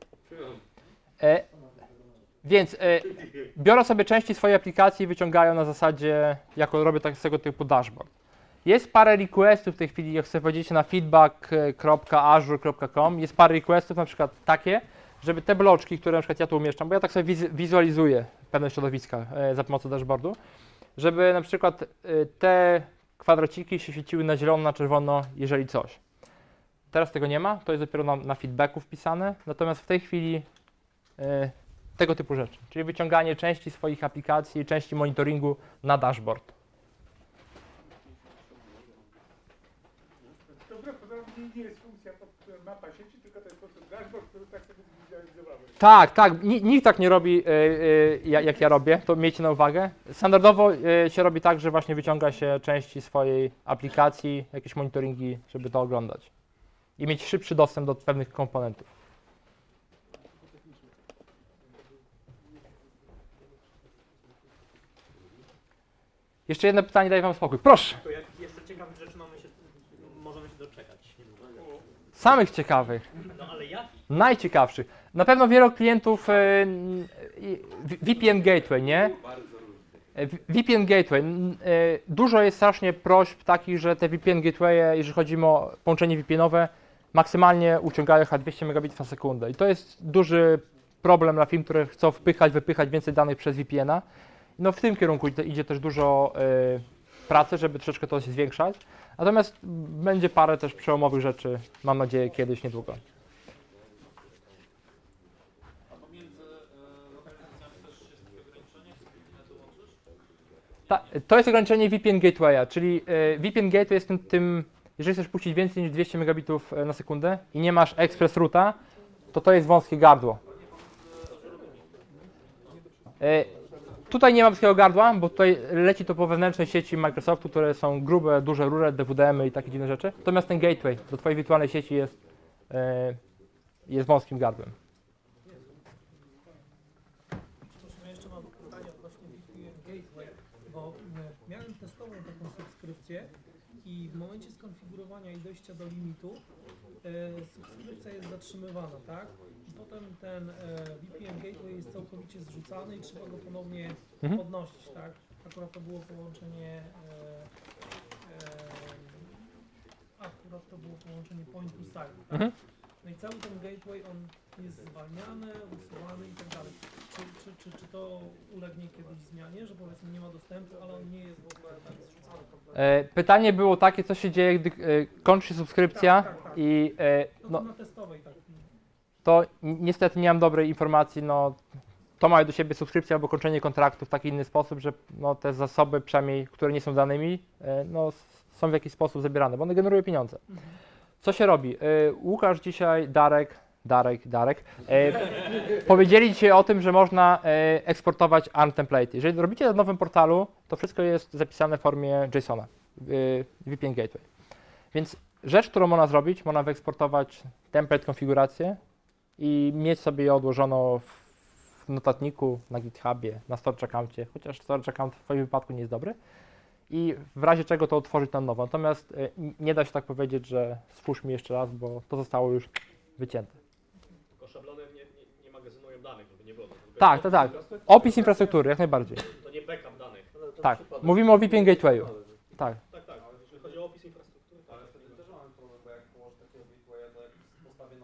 Speaker 1: Więc biorą sobie części swojej aplikacji i wyciągają na zasadzie, jako robię tak z tego typu dashboard. Jest parę requestów w tej chwili, jak sobie wchodzicie na feedback.azure.com, jest parę requestów, na przykład takie, żeby te bloczki, które na przykład ja tu umieszczam, bo ja tak sobie wizualizuję pewne środowiska za pomocą dashboardu, żeby na przykład te kwadraciki się świeciły na zielono, na czerwono, jeżeli coś. Teraz tego nie ma, to jest dopiero na feedbacku wpisane, natomiast w tej chwili tego typu rzeczy, czyli wyciąganie części swoich aplikacji, części monitoringu na dashboard.
Speaker 2: Dobra, podobnie nie jest funkcja mapa sieci, tylko to jest po prostu dashboard, który tak sobie zwizualizowałem.
Speaker 1: Tak, nikt tak nie robi, jak ja robię, to miejcie na uwagę. Standardowo się robi tak, że właśnie wyciąga się części swojej aplikacji, jakieś monitoringi, żeby to oglądać i mieć szybszy dostęp do pewnych komponentów. Jeszcze jedno pytanie, daj wam spokój. Proszę.
Speaker 5: To jak jeszcze ciekawych rzeczy możemy się doczekać.
Speaker 1: Samych ciekawych.
Speaker 5: No ale jakich?
Speaker 1: Najciekawszych. Na pewno wielu klientów VPN Gateway, nie? VPN Gateway. Dużo jest strasznie prośb takich, że te VPN Gatewaye, jeżeli chodzi o połączenie VPN-owe, maksymalnie uciągają chyba 200 megabitów na sekundę. I to jest duży problem dla firm, które chcą wypychać więcej danych przez VPN-a. No w tym kierunku idzie też dużo pracy, żeby troszeczkę to się zwiększać. Natomiast będzie parę też przełomowych rzeczy, mam nadzieję, kiedyś, niedługo.
Speaker 4: A pomiędzy lokalizacjami też jest takie ograniczenie, z internetu łączysz?
Speaker 1: To jest ograniczenie VPN Gatewaya, czyli VPN Gateway jest tym, jeżeli chcesz puścić więcej niż 200 megabitów na sekundę i nie masz Express Routa, to jest wąskie gardło. Tutaj nie ma wąskiego gardła, bo tutaj leci to po wewnętrznej sieci Microsoftu, które są grube, duże rury, DWDM-y i takie dziwne rzeczy. Natomiast ten gateway do twojej wirtualnej sieci jest wąskim gardłem.
Speaker 8: Ja jeszcze mam pytanie odnośnie VPN Gateway, bo miałem testową taką subskrypcję i w momencie skonfigurowania i dojścia do limitu subskrypcja jest zatrzymywana, tak? I potem ten VPN Gateway jest całkowicie zrzucany i trzeba go ponownie podnosić, tak? Akurat to było połączenie point to site, tak? No i cały ten gateway, on jest zwalniany, usuwany i tak dalej. Czy to ulegnie kiedyś zmianie, że powiedzmy nie ma dostępu, ale on nie jest w ogóle tak zrzucany kompletnie?
Speaker 1: Pytanie było takie, co się dzieje, gdy kończy się subskrypcja
Speaker 8: Tak.
Speaker 1: i
Speaker 8: No na testowej tak.
Speaker 1: to niestety nie mam dobrej informacji, no to ma do siebie subskrypcja albo kończenie kontraktu w taki inny sposób, że no, te zasoby przynajmniej, które nie są danymi, no, są w jakiś sposób zabierane, bo one generują pieniądze. Co się robi? Łukasz dzisiaj, Darek, powiedzieli dzisiaj o tym, że można eksportować ARM template. Jeżeli robicie na nowym portalu, to wszystko jest zapisane w formie JSON-a, VPN Gateway. Więc rzecz, którą można zrobić, można wyeksportować template konfigurację i mieć sobie je odłożono w notatniku, na GitHubie, na storage accouncie, chociaż storage account w twoim wypadku nie jest dobry. I w razie czego to otworzyć na nowo. Natomiast nie da się tak powiedzieć, że spójrz mi jeszcze raz, bo to zostało już wycięte.
Speaker 4: Tylko szablony nie magazynują danych, żeby nie było.
Speaker 1: Tak. Opis infrastruktury, jak najbardziej.
Speaker 4: To nie backup danych.
Speaker 1: Tak. Mówimy o VPN Gatewayu. Tak.
Speaker 4: Tak, jeżeli chodzi o opis infrastruktury, tak. Ale wtedy też mamy problem, bo jak położę takiego gatewaya, to jak postawię nowy, to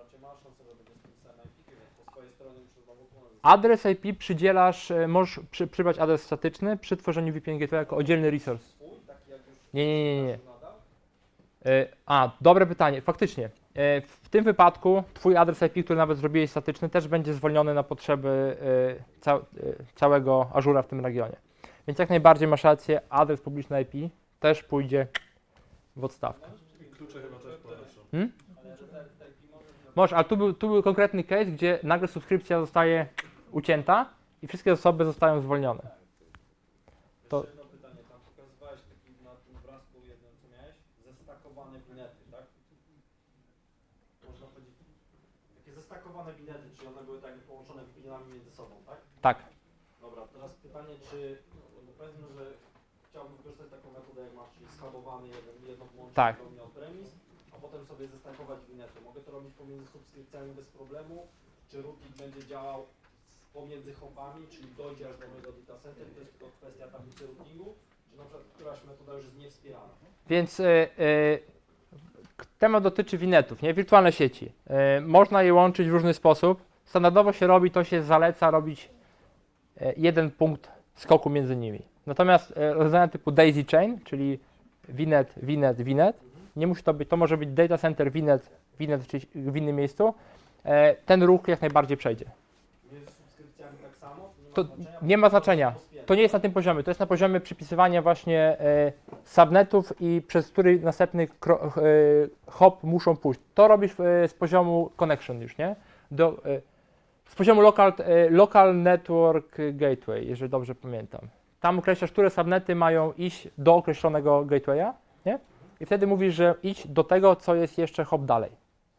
Speaker 4: raczej ma szansę, że będzie z tym samym IP, więc po swojej stronie muszę znowu ponownie.
Speaker 1: Adres IP przydzielasz, możesz przybrać adres statyczny przy tworzeniu VPN Gateway jako oddzielny resource.
Speaker 4: Swój, taki jak już
Speaker 1: Nie.
Speaker 4: nadal?
Speaker 1: Dobre pytanie. Faktycznie. W tym wypadku twój adres IP, który nawet zrobiłeś statyczny, też będzie zwolniony na potrzeby całego Azure'a w tym regionie. Więc jak najbardziej masz rację, adres publiczny IP też pójdzie w odstawkę.
Speaker 6: I klucze chyba też polecą.
Speaker 4: Ale rezerw IP może
Speaker 1: Możesz, ale tu był konkretny case, gdzie nagle subskrypcja zostaje ucięta i wszystkie zasoby zostają zwolnione. To-
Speaker 4: Jeszcze jedno pytanie, tam pokazywałeś taki na tym obrazku jednym, co miałeś, zestakowane winety, tak? Można powiedzieć, takie zestakowane winety, czyli one były tak połączone winami między sobą, tak?
Speaker 1: Tak.
Speaker 4: Dobra, teraz pytanie, czy, no powiedzmy, że chciałbym wykorzystać taką metodę, jak masz, czyli schabowany jedno połączenie
Speaker 1: Tak.
Speaker 4: on-premise, a potem sobie zestakować winety. Mogę to robić pomiędzy subskrypcjami bez problemu, czy routing będzie działał pomiędzy hopami, czyli dojdzie aż do mojego data center, to jest tylko kwestia tablicy routingu, czy na przykład któraś metoda już jest niewspierana.
Speaker 1: Więc temat dotyczy winetów, nie? Wirtualne sieci. Można je łączyć w różny sposób. Standardowo się robi, to się zaleca robić jeden punkt skoku między nimi. Natomiast rozwiązania typu daisy chain, czyli VNet, nie musi to być, to może być data center VNet w innym miejscu. Ten ruch jak najbardziej przejdzie.
Speaker 4: Między subskrypcjami tak samo?
Speaker 1: To
Speaker 4: znaczenia,
Speaker 1: nie ma znaczenia. To nie jest na tym poziomie, to jest na poziomie przypisywania właśnie subnetów i przez który następny hop muszą pójść. To robisz z poziomu connection już, nie? Z poziomu local network gateway, jeżeli dobrze pamiętam. Tam określasz, które subnety mają iść do określonego gatewaya, nie? I wtedy mówisz, że idź do tego, co jest jeszcze hop dalej.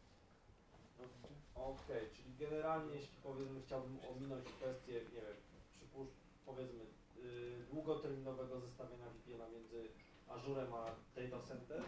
Speaker 4: Okej, czyli generalnie jeśli powiedzmy chciałbym ominąć kwestię, nie wiem, powiedzmy długoterminowego zestawienia VPN-a między Azurem a data center,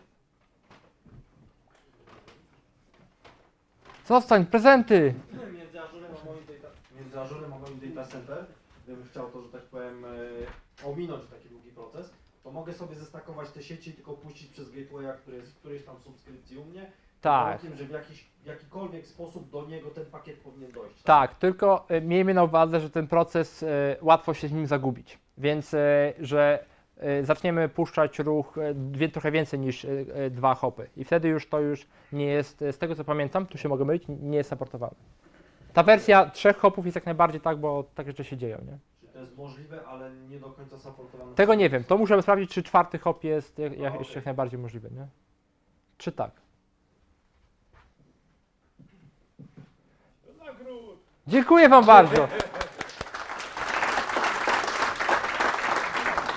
Speaker 1: Zostań, prezenty!
Speaker 4: między Azurem a moim data center, gdybym chciał to, że tak powiem, ominąć taki długi proces, to mogę sobie zestakować te sieci i tylko puścić przez gatewaya, który jest w którejś tam subskrypcji u mnie,
Speaker 1: Tak.
Speaker 4: warunkiem, że w jakikolwiek sposób do niego ten pakiet powinien dojść.
Speaker 1: Tak, tylko miejmy na uwadze, że ten proces łatwo się z nim zagubić, więc że zaczniemy puszczać ruch trochę więcej niż 2 hopy i wtedy już to już nie jest, z tego co pamiętam, tu się mogę mylić, nie jest supportowane. Ta wersja 3 hopów jest jak najbardziej tak, bo takie rzeczy się dzieją, nie?
Speaker 4: Czyli to jest możliwe, ale nie do końca supportowane.
Speaker 1: Tego nie wiem, to muszę sprawdzić, czy 4 hop jest
Speaker 4: okej.
Speaker 1: jeszcze jak najbardziej możliwy, nie? Czy tak?
Speaker 2: Nagród!
Speaker 1: Dziękuję Wam bardzo!